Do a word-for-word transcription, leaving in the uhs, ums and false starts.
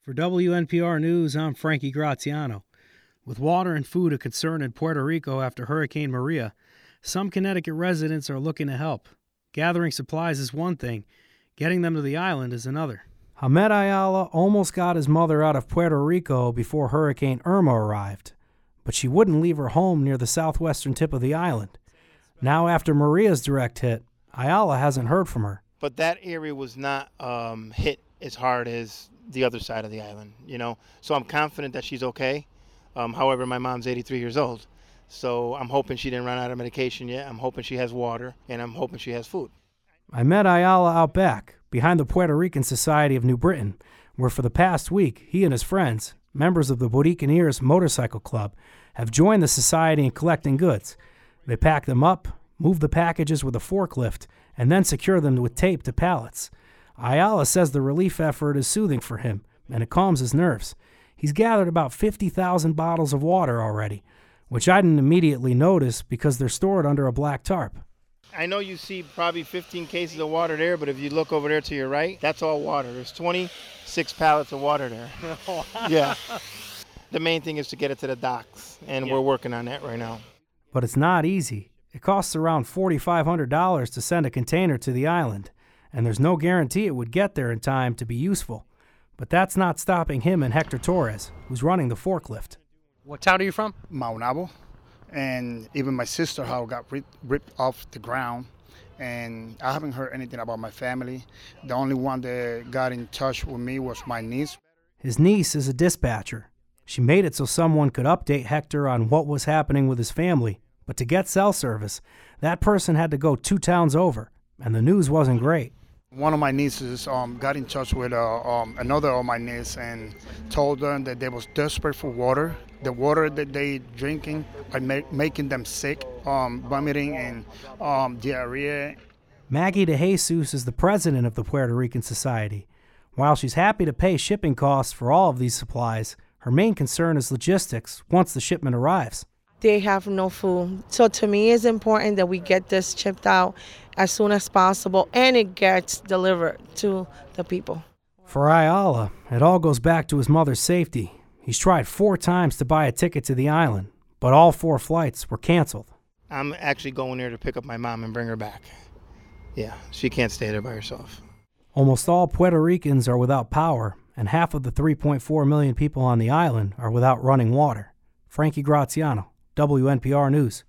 For W N P R News, I'm Frankie Graziano. With water and food a concern in Puerto Rico after Hurricane Maria, some Connecticut residents are looking to help. Gathering supplies is one thing, getting them to the island is another. Ahmed Ayala almost got his mother out of Puerto Rico before Hurricane Irma arrived, but she wouldn't leave her home near the southwestern tip of the island. Now, after Maria's direct hit, Ayala hasn't heard from her. But that area was not um, hit as hard as the other side of the island, you know. So I'm confident that she's okay. Um, however, my mom's eighty-three years old. So I'm hoping she didn't run out of medication yet. I'm hoping she has water, and I'm hoping she has food. I met Ayala out back, behind the Puerto Rican Society of New Britain, where for the past week, he and his friends, members of the Bucaneers Motorcycle Club, have joined the society in collecting goods. They pack them up, move the packages with a forklift, and then secure them with tape to pallets. Ayala says the relief effort is soothing for him, and it calms his nerves. He's gathered about fifty thousand bottles of water already, which I didn't immediately notice because they're stored under a black tarp. I know you see probably fifteen cases of water there, but if you look over there to your right, that's all water. There's twenty-six pallets of water there. Yeah. The main thing is to get it to the docks, and yeah. We're working on that right now. But it's not easy. It costs around four thousand five hundred dollars to send a container to the island, and there's no guarantee it would get there in time to be useful. But that's not stopping him and Hector Torres, who's running the forklift. What town are you from? Maunabo. And even my sister, how got ripped, ripped off the ground. And I haven't heard anything about my family. The only one that got in touch with me was my niece. His niece is a dispatcher. She made it so someone could update Hector on what was happening with his family. But to get cell service, that person had to go two towns over, and the news wasn't great. One of my nieces um, got in touch with uh, um, another of my nieces and told them that they was desperate for water. The water that they drinking are make, making them sick, um, vomiting and um, diarrhea. Maggie De Jesus is the president of the Puerto Rican Society. While she's happy to pay shipping costs for all of these supplies, her main concern is logistics once the shipment arrives. They have no food. So to me, it's important that we get this shipped out as soon as possible and it gets delivered to the people. For Ayala, it all goes back to his mother's safety. He's tried four times to buy a ticket to the island, but all four flights were canceled. I'm actually going there to pick up my mom and bring her back. Yeah, she can't stay there by herself. Almost all Puerto Ricans are without power, and half of the three point four million people on the island are without running water. Frankie Graziano, W N P R News.